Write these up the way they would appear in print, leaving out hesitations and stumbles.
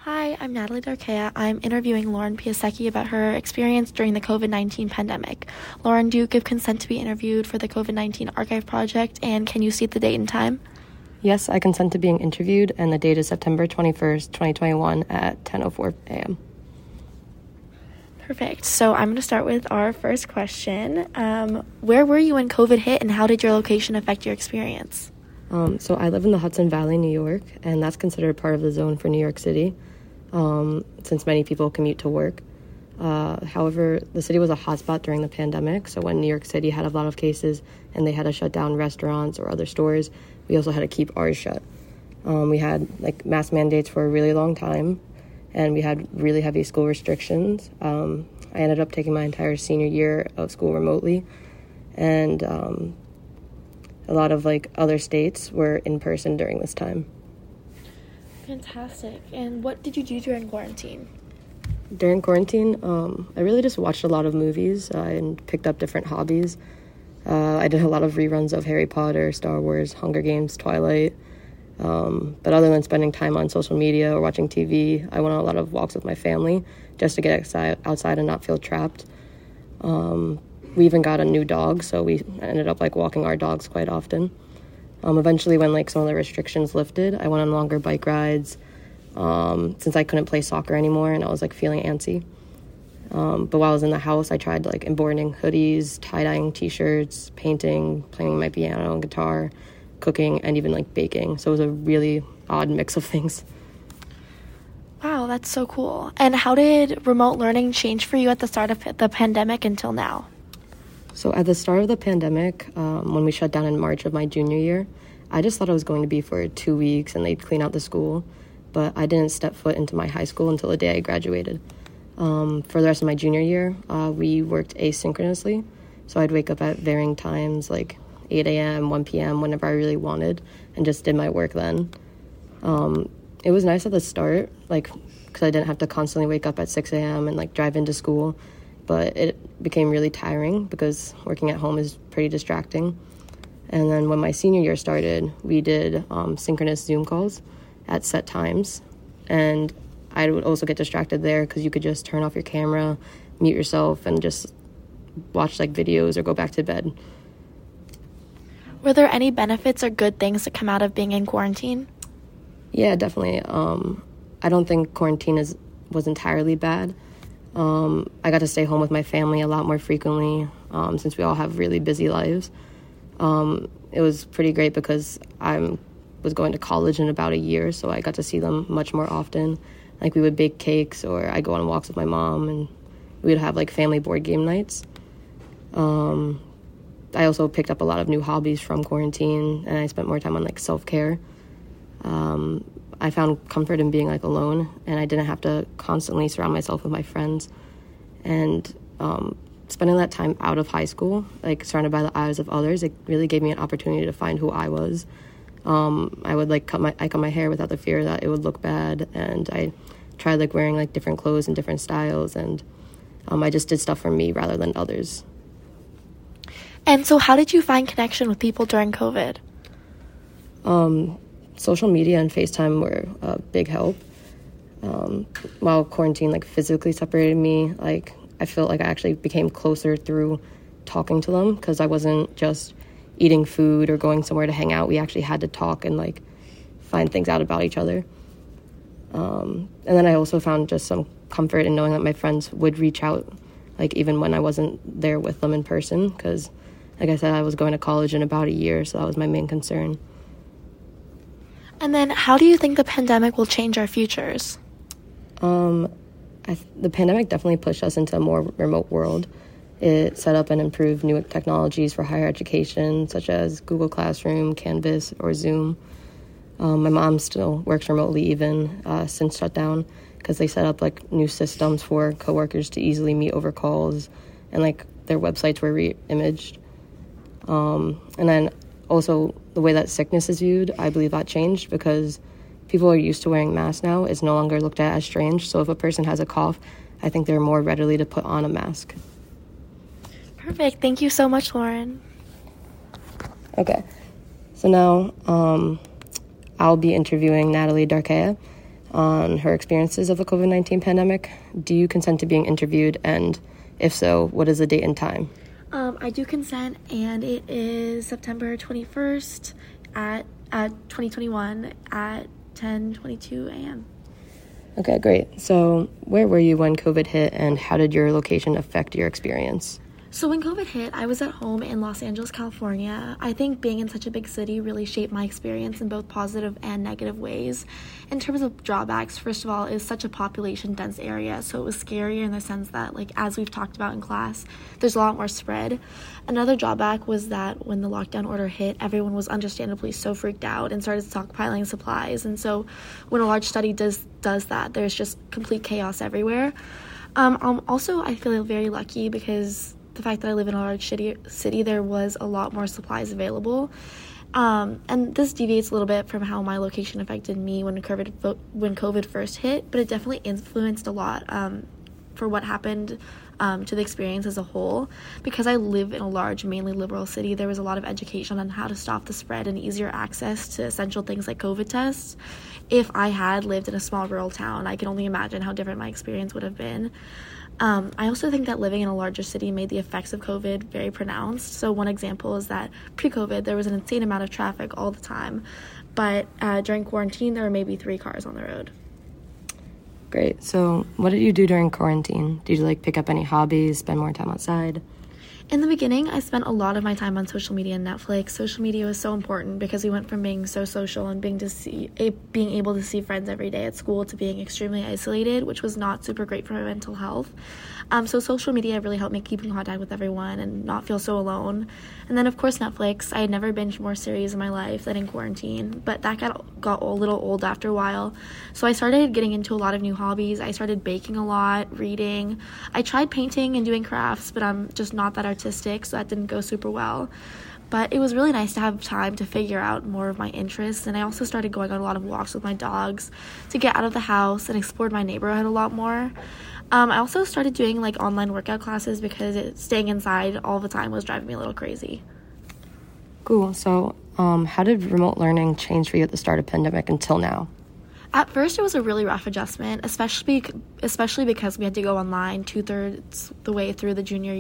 Hi, I'm Natalie Darkea. I'm interviewing Lauren Piasecki about her experience during the COVID-19 pandemic. Lauren, do you give consent to be interviewed for the COVID-19 Archive Project, and can you state the date and time? Yes, I consent to being interviewed, and the date is September 21st, 2021 at 10:04 a.m. Perfect. So I'm going to start with our first question. Where were you when COVID hit, and how did your location affect your experience? So I live in the Hudson Valley, New York, and that's considered part of the zone for New York City, since many people commute to work. However, the city was a hotspot during the pandemic, so when New York City had a lot of cases and they had to shut down restaurants or other stores, we also had to keep ours shut. We had mask mandates for a really long time, and we had really heavy school restrictions. I ended up taking my entire senior year of school remotely, and a lot of other states were in person during this time. Fantastic. And what did you do during quarantine? During quarantine, I really just watched a lot of movies and picked up different hobbies. I did a lot of reruns of Harry Potter, Star Wars, Hunger Games, Twilight. But other than spending time on social media or watching TV, I went on a lot of walks with my family just to get outside and not feel trapped. We even got a new dog, so we ended up walking our dogs quite often. Eventually, when some of the restrictions lifted, I went on longer bike rides since I couldn't play soccer anymore and I was feeling antsy. But while I was in the house, I tried embroidering hoodies, tie-dyeing t-shirts, painting, playing my piano and guitar, cooking, and even baking. So it was a really odd mix of things. Wow, that's so cool. And how did remote learning change for you at the start of the pandemic until now? So at the start of the pandemic, when we shut down in March of my junior year, I just thought it was going to be for 2 weeks and they'd clean out the school. But I didn't step foot into my high school until the day I graduated. For the rest of my junior year, we worked asynchronously. So I'd wake up at varying times, 8 a.m., 1 p.m., whenever I really wanted, and just did my work then. It was nice at the start, because I didn't have to constantly wake up at 6 a.m. and drive into school. But it became really tiring because working at home is pretty distracting. And then when my senior year started, we did synchronous Zoom calls at set times. And I would also get distracted there because you could just turn off your camera, mute yourself, and just watch videos or go back to bed. Were there any benefits or good things that come out of being in quarantine? Yeah, definitely. I don't think quarantine was entirely bad. I got to stay home with my family a lot more frequently since we all have really busy lives. It was pretty great because I was going to college in about a year, so I got to see them much more often. We would bake cakes, or I'd go on walks with my mom, and we would have family board game nights. I also picked up a lot of new hobbies from quarantine, and I spent more time on self-care. I found comfort in being alone, and I didn't have to constantly surround myself with my friends. And spending that time out of high school, surrounded by the eyes of others, it really gave me an opportunity to find who I was. I would cut my hair without the fear that it would look bad, and I tried wearing different clothes and different styles, and I just did stuff for me rather than others. And so how did you find connection with people during COVID? Social media and FaceTime were a big help. While quarantine physically separated me, I felt I actually became closer through talking to them because I wasn't just eating food or going somewhere to hang out. We actually had to talk and find things out about each other. And then I also found just some comfort in knowing that my friends would reach out even when I wasn't there with them in person because, like I said, I was going to college in about a year, so that was my main concern. And then how do you think the pandemic will change our futures? The pandemic definitely pushed us into a more remote world. It set up and improved new technologies for higher education, such as Google Classroom, Canvas, or Zoom. My mom still works remotely even since shutdown because they set up new systems for coworkers to easily meet over calls, and their websites were re-imaged. And then also the way that sickness is viewed, I believe that changed because people are used to wearing masks now. It's no longer looked at as strange. So if a person has a cough, I think they're more readily to put on a mask. Perfect. Thank you so much, Lauren. Okay. So now I'll be interviewing Natalie Darkea. on her experiences of the COVID-19 pandemic. Do you consent to being interviewed? And if so, what is the date and time? I do consent, and it is September 21st at 2021 at 10:22 a.m. Okay, great. So where were you when COVID hit, and how did your location affect your experience? So when COVID hit, I was at home in Los Angeles, California. I think being in such a big city really shaped my experience in both positive and negative ways. In terms of drawbacks, first of all, it's such a population-dense area, so it was scarier in the sense that, like, as we've talked about in class, there's a lot more spread. Another drawback was that when the lockdown order hit, everyone was understandably so freaked out and started stockpiling supplies. And so when a large study does that, there's just complete chaos everywhere. Also, I feel very lucky because the fact that I live in a large city, there was a lot more supplies available. And this deviates a little bit from how my location affected me when COVID first hit, but it definitely influenced a lot for what happened to the experience as a whole. Because I live in a large, mainly liberal city, there was a lot of education on how to stop the spread and easier access to essential things like COVID tests. If I had lived in a small rural town, I can only imagine how different my experience would have been. I also think that living in a larger city made the effects of COVID very pronounced. So one example is that pre-COVID, there was an insane amount of traffic all the time. But during quarantine, there were maybe 3 cars on the road. Great. So what did you do during quarantine? Did you, pick up any hobbies, spend more time outside? In the beginning, I spent a lot of my time on social media and Netflix. Social media was so important because we went from being so social and being able to see friends every day at school to being extremely isolated, which was not super great for my mental health. So social media really helped me keep in contact with everyone and not feel so alone. And then, of course, Netflix. I had never binged more series in my life than in quarantine, but that got a little old after a while. So I started getting into a lot of new hobbies. I started baking a lot, reading. I tried painting and doing crafts, but I'm just not that artistic, so that didn't go super well. But it was really nice to have time to figure out more of my interests, and I also started going on a lot of walks with my dogs to get out of the house and explored my neighborhood a lot more. I also started doing online workout classes because staying inside all the time was driving me a little crazy. Cool. So how did remote learning change for you at the start of the pandemic until now? At first, it was a really rough adjustment, especially because we had to go online 2/3 the way through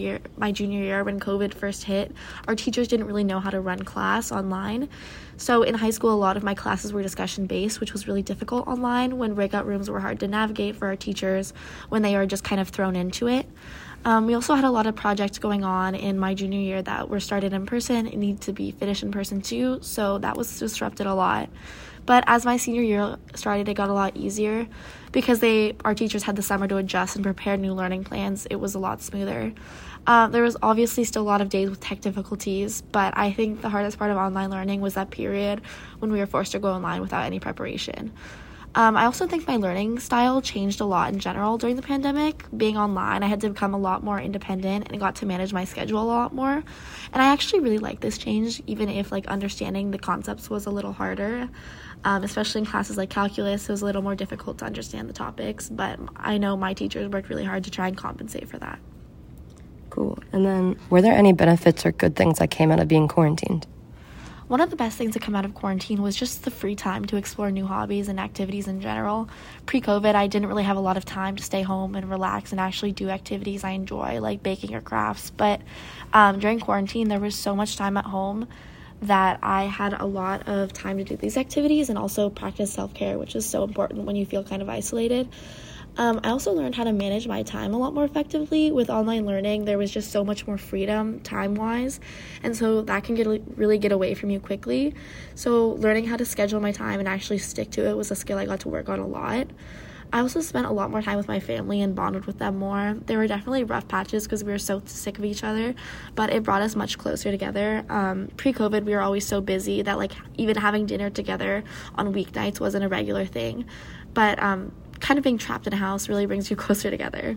my junior year when COVID first hit. Our teachers didn't really know how to run class online. So in high school, a lot of my classes were discussion-based, which was really difficult online when breakout rooms were hard to navigate for our teachers when they are just kind of thrown into it. We also had a lot of projects going on in my junior year that were started in person and need to be finished in person too, so that was disrupted a lot. But as my senior year started, it got a lot easier because our teachers had the summer to adjust and prepare new learning plans. It was a lot smoother. There was obviously still a lot of days with tech difficulties, but I think the hardest part of online learning was that period when we were forced to go online without any preparation. I also think my learning style changed a lot in general during the pandemic. Being online, I had to become a lot more independent and got to manage my schedule a lot more. And I actually really liked this change, even if understanding the concepts was a little harder. Especially in classes like calculus, it was a little more difficult to understand the topics, but I know my teachers worked really hard to try and compensate for that. Cool. And then, were there any benefits or good things that came out of being quarantined? One of the best things that come out of quarantine was just the free time to explore new hobbies and activities in general. Pre-COVID, I didn't really have a lot of time to stay home and relax and actually do activities I enjoy, like baking or crafts, but during quarantine, there was so much time at home that I had a lot of time to do these activities and also practice self-care, which is so important when you feel kind of isolated. I also learned how to manage my time a lot more effectively. With online learning, there was just so much more freedom time-wise, and so that can really get away from you quickly. So learning how to schedule my time and actually stick to it was a skill I got to work on a lot. I also spent a lot more time with my family and bonded with them more. There were definitely rough patches because we were so sick of each other, but it brought us much closer together. Pre-COVID, we were always so busy that even having dinner together on weeknights wasn't a regular thing. But kind of being trapped in a house really brings you closer together.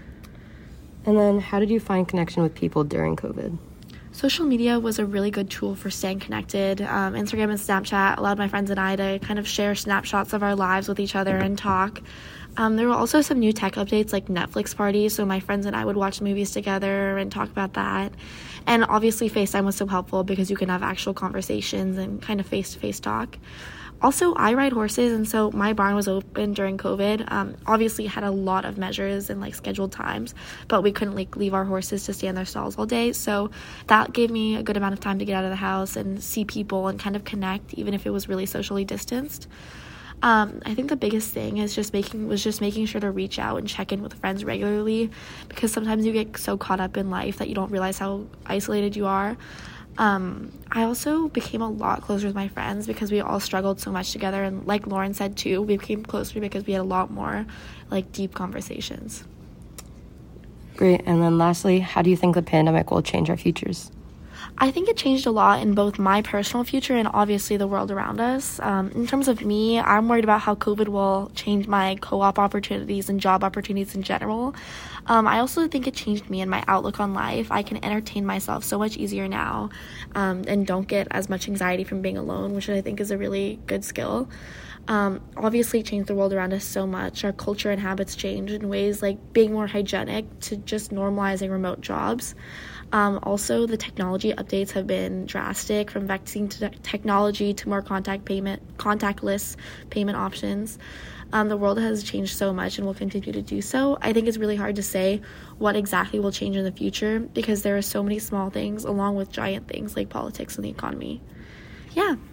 And then how did you find connection with people during COVID? Social media was a really good tool for staying connected. Instagram and Snapchat allowed my friends and I to kind of share snapshots of our lives with each other and talk. There were also some new tech updates like Netflix parties, so my friends and I would watch movies together and talk about that. And obviously FaceTime was so helpful because you can have actual conversations and kind of face-to-face talk. Also, I ride horses, and so my barn was open during COVID. Obviously, had a lot of measures and like scheduled times, but we couldn't like leave our horses to stay in their stalls all day. So that gave me a good amount of time to get out of the house and see people and kind of connect, even if it was really socially distanced. I think the biggest thing is just making sure to reach out and check in with friends regularly, because sometimes you get so caught up in life that you don't realize how isolated you are. I also became a lot closer with my friends because we all struggled so much together, and like Lauren said too, we became closer because we had a lot more like deep conversations. Great. And then lastly, how do you think the pandemic will change our futures? I think it changed a lot in both my personal future and obviously the world around us. In terms of me, I'm worried about how COVID will change my co-op opportunities and job opportunities in general. I also think it changed me and my outlook on life. I can entertain myself so much easier now, and don't get as much anxiety from being alone, which I think is a really good skill. Obviously it changed the world around us so much. Our culture and habits changed in ways like being more hygienic to just normalizing remote jobs. Also, the technology updates have been drastic, from vaccine technology to more contactless payment options. The world has changed so much and will continue to do so. I think it's really hard to say what exactly will change in the future because there are so many small things along with giant things like politics and the economy. Yeah.